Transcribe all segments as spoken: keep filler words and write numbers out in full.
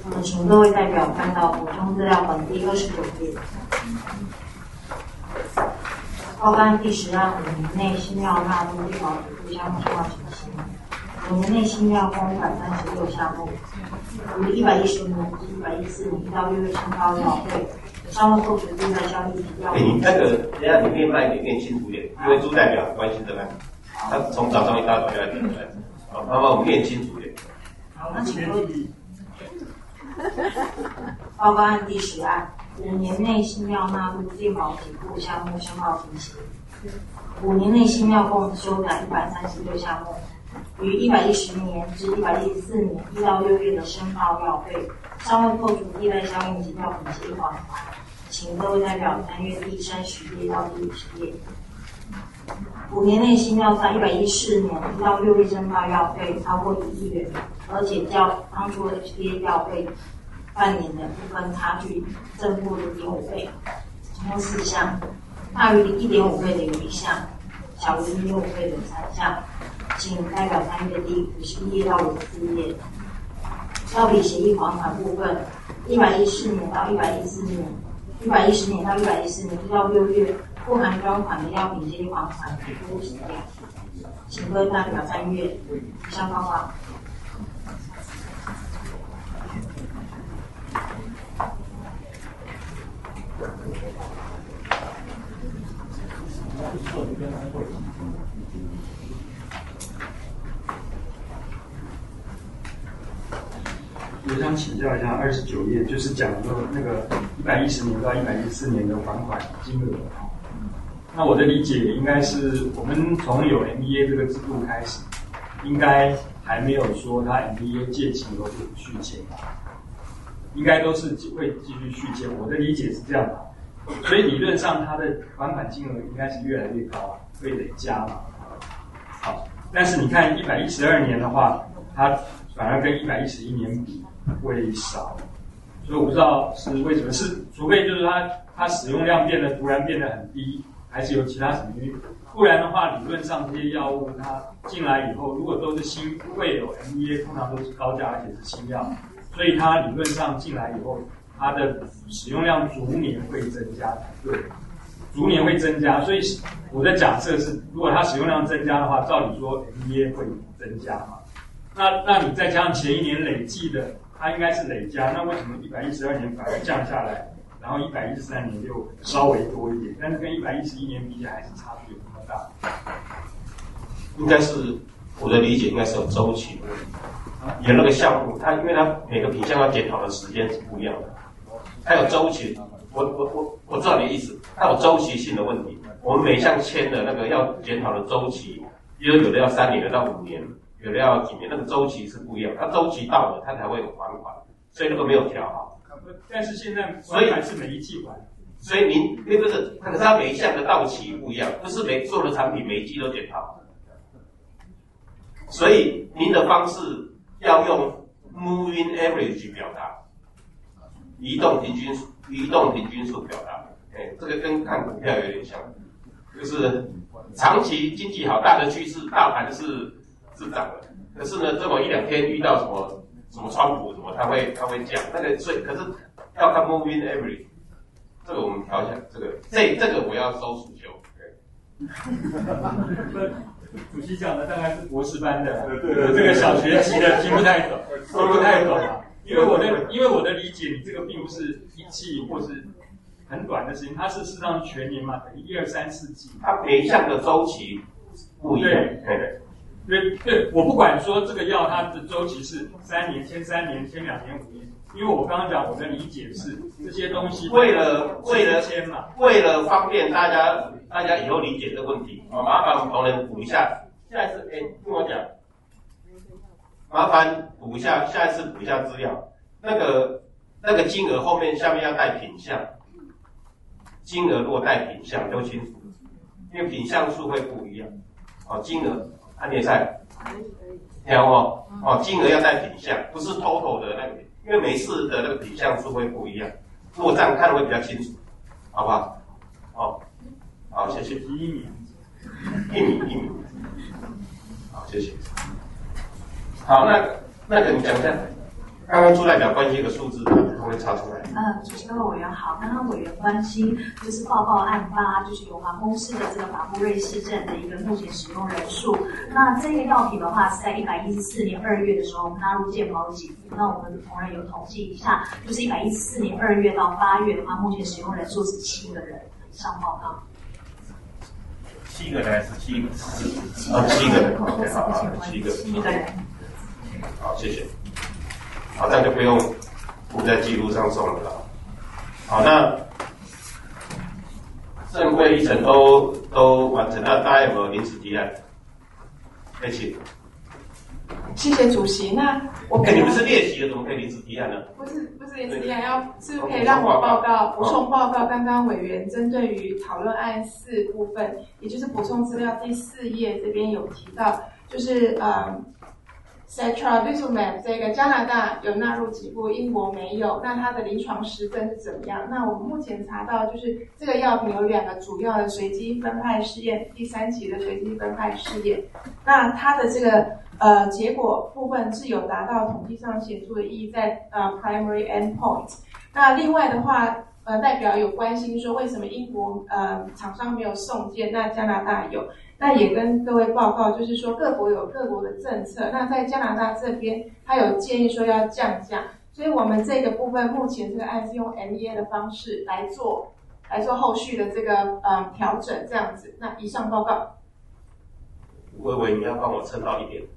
呃，请各位代表看到补充资料本第二十九页。报告案第十案，五年内新料纳入健保给付项目计划执行。五年内新料共一百三十六项目，于一百一十年至一百一十四年一到六月申报要费，尚未扣除地外效益及要费。 你那个等一下你念慢一点，念清楚一点，因为朱代表关心这个，他从早上一大早就来点出来。好，麻烦我们念清楚一点。 好，那请各位。报告案第十案，五年内新料纳入健保给付项目申报情形。五年内新料共修改一百三十六项目，于一百一十年至一百一十四年一到六月的申报要费，尚未扣除地外效应及药品结款款，请各位代表参阅第三十页到第五十页。五年内新料在一百一十四年一到六月申报要费超过一亿元，而且较当初 H T A 要费半年的部分差距正负零点五倍，总共四项，大于一点五倍的有一项，小于零点五倍的三项，请代表参阅第五十一页到五十四页。药品协议还款部分，一百一十四年到一百一十四年，一百一十年到一百一十四年一到六月不含专款的药品协议还款给付时点，请各位代表参阅以上报告。 我想请教一下，二十九页就是讲说那个一百一十年到一百一十四年的还款金额。那我的理解应该是，我们从有 M B A 这个制度开始，应该还没有说他 M B A 借钱有续签，应该都是会继续续签。我的理解是这样的，所以理论上它的还款金额应该是越来越高，会累加嘛。好，但是你看一百一十二年的话，它反而跟一百一十一年比会少，所以我不知道是为什么，是除非就是它它使用量变得突然变得很低，还是有其他什么原因？不然的话，理论上这些药物它进来以后，如果都是新会有 M B A， 通常都是高价而且是新药，所以它理论上进来以后，它的使用量逐年会增加，对，逐年会增加。所以我的假设是，如果它使用量增加的话，照理说 M B A 会增加嘛。那那你再加上前一年累计的，它应该是累加，那为什么一百一十二年反而降下来，然后一百一十三年又稍微多一点，但是跟一百一十一年比起来还是差距有那么大？ 应该是我的理解，应该是有周期的问题。有那个项目，它因为它每个品项要检讨的时间是不一样的，它有周期。我我我我知道你的意思，它有周期性的问题。我们每一项签的那个要检讨的周期，比如有的要三年，有的要五年。有的要几年，那个周期是不一样，它周期到了，它才会有还款，所以那个没有调好。 但是现在还款是每一季还， 所以您那不是，可是它每一项的到期不一样，不是每所有的产品每一季都检讨。所以您的方式要用 moving average 表达，移动平均数，移动平均数表达。哎，这个跟看股票有点像，就是长期经济好，大的趋势，大盘是。是涨的，可是呢，这么一两天遇到什么什么川普什么，他会他会降那个，所以可是要看 moving average， 这个我们调一下，这个这这个我要收暑修。 主席讲的大概是博士班的，这个小学级的听不太懂，听不太懂啊。因为我的因为我的理解，你这个并不是一季或是很短的时间，它是事实上全年嘛，等于一二三四季， 它每一项的周期不一样。对。 对对，我不管说这个药它的周期是三年、签三年、签两年、五年，因为我刚刚讲我的理解是这些东西为了为了签嘛， 为了方便大家大家以后理解这个问题，啊，麻烦我们同仁补一下，下一次哎听我讲，麻烦补一下，下一次补一下资料，那个那个金额后面下面要带品项，金额如果带品项就清楚，因为品项数会不一样，哦，金额。安联赛，听哦哦，金额要带品项，不是 total 的那个，因为每次的那个品项数会不一样，做账看会比较清楚，好不好？好，好，谢谢。 一米， 一米一米，好，谢谢。好，那个那个你讲一下， 刚刚朱代表关心一个数字，他会查出来。 嗯，主持人委员好，刚刚委员关心就是报告案发，就是有防公司的这个法布瑞氏症的一个目前使用人数。那这个药品的话是在一百一十四年二月的时候纳入健保给付。那我们同仁有统计一下，就是一百一十四年二月到八月的话，目前使用人数是七个人以上报告。 七个人还是七个？是哦，七个人。OK， 好，好，七个。 七个人。 好，谢谢。好，这样就不用附在记录上送了啦。好，那正规议程都都完成，那大家有没有临时提案？一起。 谢谢主席。那我哎，你们是列席的，怎么可以临时提案呢？ 不是不是临时提案，要是不是可以让我报告补充报告？刚刚委员针对于讨论案四部分，也就是补充资料第四页这边有提到，就是呃。Setrusumab 这个加拿大有纳入给付，英国没有。那它的临床实证是怎么样？那我们目前查到，就是这个药品有两个主要的随机分派试验，第三期的随机分派试验。那它的这个呃结果部分是有达到统计上显著的意义在呃 primary endpoint。那另外的话，呃代表有关心说为什么英国呃厂商没有送件，那加拿大有。那也跟各位报告，就是说各国有各国的政策。那在加拿大这边，他有建议说要降价，所以我们这个部分目前这个案是用 M E A 的方式来做，来做后续的这个呃调整，这样子。那以上报告。 微微，你要帮我撑到一点。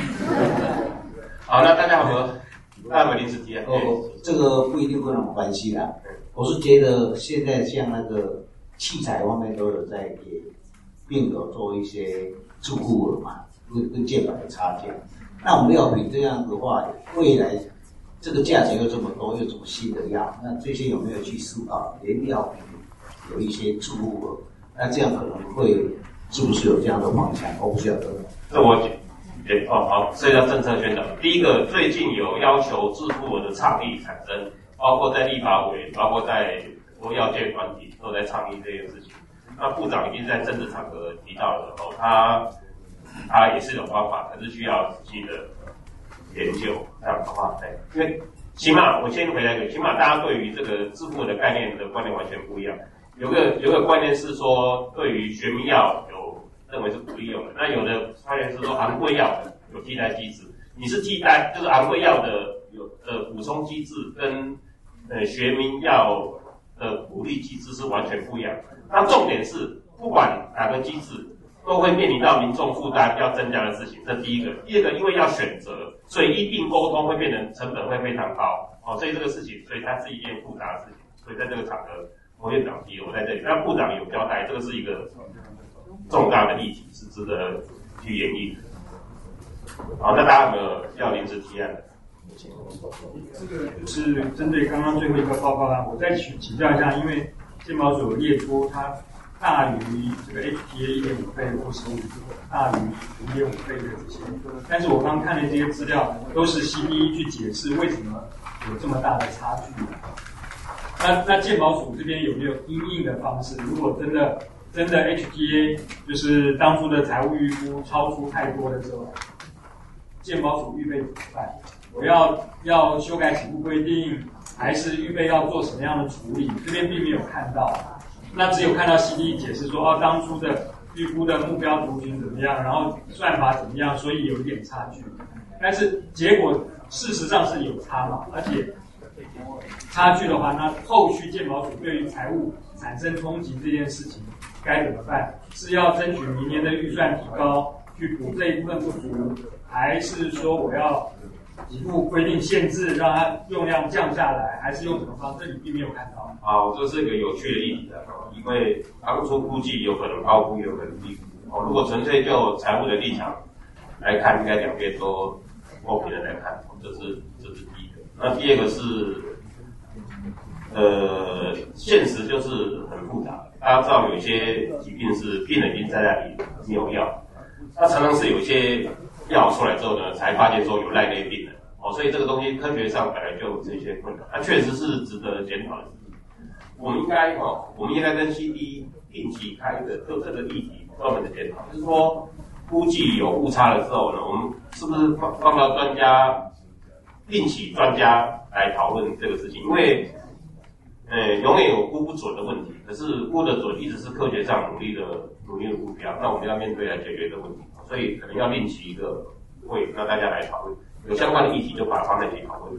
好，那大家有没有？大家有没有临时提案？ 哦，这个不一定跟我们关系啦。我是觉得现在像那个器材方面都有在给病友做一些注户额嘛，跟跟健保的差价。那我们药品这样的话，未来这个价钱又这么多，又这么新的药，那这些有没有去思考，连药品有一些注户额？那这样可能会是不是有这样的方向？我不晓得。 这我解解哦好，这叫政策宣导。第一个，最近有要求自付额的倡议产生，包括在立法委，包括在多药界团体都在倡议这件事情。那部长已经在政治场合提到了哦，他他也是有方法，可是需要仔细的研究这样的话，对，因为起码我先回来一个，起码大家对于这个自付的概念的观念完全不一样。有个有个观念是说，对于学名药有认为是鼓励用的，那有的观念是说昂贵药有替代机制，你是替代就是昂贵药的有的补充机制跟呃学名药的鼓励机制是完全不一样的。那重点是，不管哪个机制，都会面临到民众负担要增加的事情，这第一个。第二个，因为要选择，所以一并沟通会变成成本会非常高，哦，所以这个事情，所以它是一件复杂的事情。所以在这个场合，侯院长提，我在这里，那部长有交代，这个是一个重大的议题，是值得去研议的。好，那大家有没有要临时提案的？ 这个就是针对刚刚最后一个报告案，我再请请教一下，因为健保署有列出它大于这个 H T A 一点五倍或是大于零点五倍的这些，但是我刚看的这些资料都是 C D E 去解释为什么有这么大的差距。那那健保署这边有没有因应的方式？如果真的真的 H T A 就是当初的财务预估超出太多的时候，健保署预备怎么办？我要要修改起步规定，还是预备要做什么样的处理？这边并没有看到，那只有看到 C D E 解释说，哦，当初的预估的目标族群怎么样，然后算法怎么样，所以有一点差距。但是结果事实上是有差嘛，而且差距的话，那后续健保署对于财务产生冲击这件事情该怎么办？是要争取明年的预算提高去补这一部分不足，还是说我要给付规定限制，让它用量降下来，还是用什么方式？这里并没有看到。 好，这是一个有趣的议题的，因为当初估计有可能高估，有可能低估。哦，如果纯粹就财务的立场来看，应该两边都公平的来看，这是这是第一个。那第二个是，呃，现实就是很复杂。大家知道有一些疾病是病人已经在那里没有药，那常常是有一些药出来之后呢，才发现说有赖类病人。哦，所以这个东西科学上本来就有这些困难，它确实是值得检讨的事情。我们应该哦，我们应该跟 C D E 定期开的就这个议题专门的检讨，就是说估计有误差了之后呢，我们是不是放放到专家另请专家来讨论这个事情，因为呃永远有估不准的问题，可是估得准一直是科学上努力的努力的目标，那我们要面对来解决这个问题，所以可能要另起一个会，让大家来讨论，有相关的议题就把它放在一起讨论。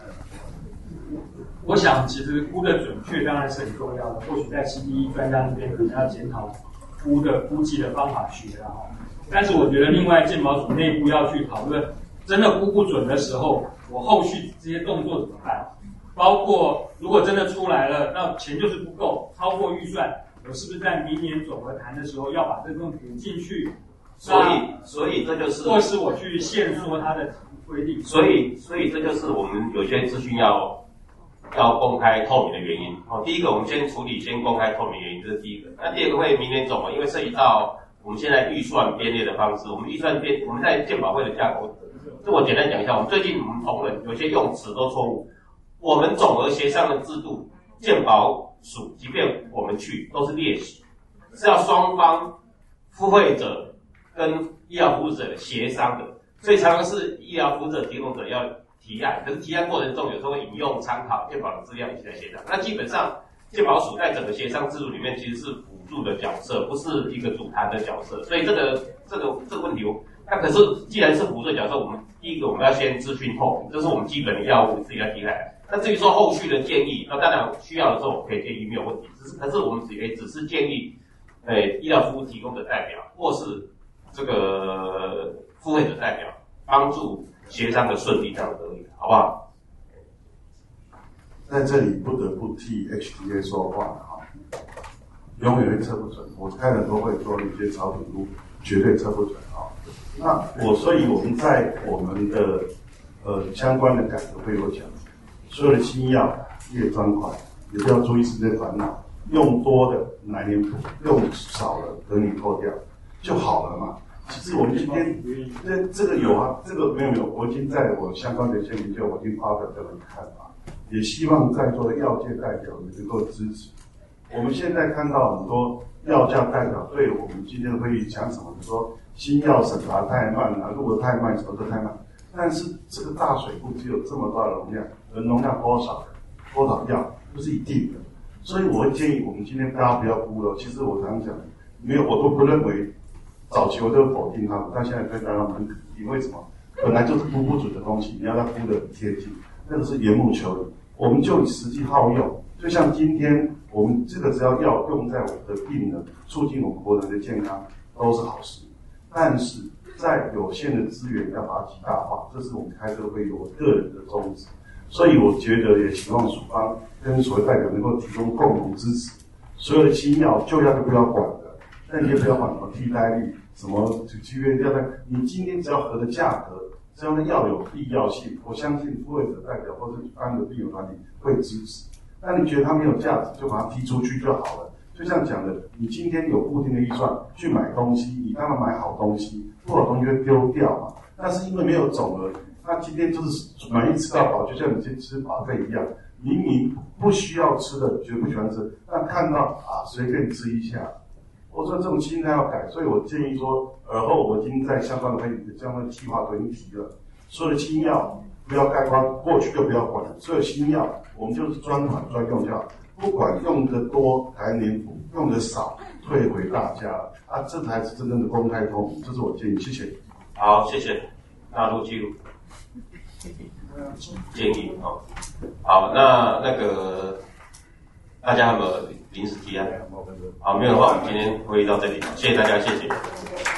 我想，其实估的准确当然是很重要的。或许在 C D E 专家那边可能要检讨估的估计的方法学啊。但是我觉得，另外健保署内部要去讨论，真的估不准的时候，我后续这些动作怎么办？包括如果真的出来了，那钱就是不够，超过预算，我是不是在明年总额谈的时候要把这个东西补进去？ 所以，所以这就是或是我去限缩它的规定。 所以，所以这就是我们有些资讯要。要公开透明的原因哦，第一个我们先处理先公开透明原因，这是第一个。那第二个会明年总额，因为涉及到我们现在预算编列的方式，我们预算编我们在健保会的架构，这我简单讲一下。我们最近我们同仁有些用词都错误，我们总额协商的制度，健保署即便我们去都是列席，是要双方付费者跟医疗服务者协商的，所以常常是医疗服务者提供者要提案，可是提案过程中有时候会引用参考健保的资料一起来协商。那基本上健保署在整个协商制度里面其实是辅助的角色，不是一个主谈的角色。所以这个这个这个问题，那可是既然是辅助的角色，我们第一个我们要先资讯透明，这是我们基本的要务，自己要提来。那至于说后续的建议，那当然需要的时候我们可以建议没有问题，只是可是我们只也只是建议，呃，医疗服务提供的代表或是这个付费者代表帮助协商的顺利这样而已，好不好？ 在这里不得不替 H T A 说话哈，永远会测不准。我开很多会说有些草品路绝对测不准啊。那我所以我们在我们的呃相关的改革会有讲，所有的新药列专款，也不要注意是这烦恼，用多的来年补，用少的等你扣掉就好了嘛。其实我们今天这这个有啊，这个没有没有，我已经在我相关的一些研究，我已经发表这个看法，也希望在座的药界代表也能够支持。我们现在看到很多药价代表对我们今天的会议讲什么，说新药审查太慢啊，录得太慢，什么都太慢。但是这个大水库只有这么大的容量，而容量多少多少药不是一定的，所以我会建议我们今天大家不要估了。其实我常讲，没有我都不认为。早期我都否定他们，但现在对大家很肯定。为什么？本来就是估不准的东西，你要它估得很贴近，那个是缘木求鱼。我们就实际好用，就像今天我们这个只要药用在我们的病人，促进我们国人的健康，都是好事。但是在有限的资源要把它极大化，这是我们开这个会议我个人的宗旨。所以我觉得也希望署方跟所谓代表能够提供共同支持，所有的新药就要就不要管的。那你也不要管什么替代率，什么契约要在，你今天只要合的价格，只要那药有必要性，我相信付费者代表或者一般的病友团体会支持。那你觉得它没有价值，就把它踢出去就好了。就像讲的，你今天有固定的预算去买东西，你当然买好东西，不好东西会丢掉嘛。但是因为没有总额，那今天就是满意吃到饱，就像你今天吃饱饭一样，明明不需要吃的，觉得不喜欢吃，但看到啊随便吃一下。我说这种心态要改，所以我建议说，而后我已经在相关的会议相关的计划都已经提了，所有的新药不要概括，过去就不要管了，所有新药我们就是专款专用就好，不管用的多还是年补，用的少退回大家啊，这才是真正的公开透明，这是我建议，谢谢。 好，谢谢，纳入记录。建议哦，好，那那个大家有没有临时提案？好，没有的话，我们今天会议到这里，谢谢大家，谢谢。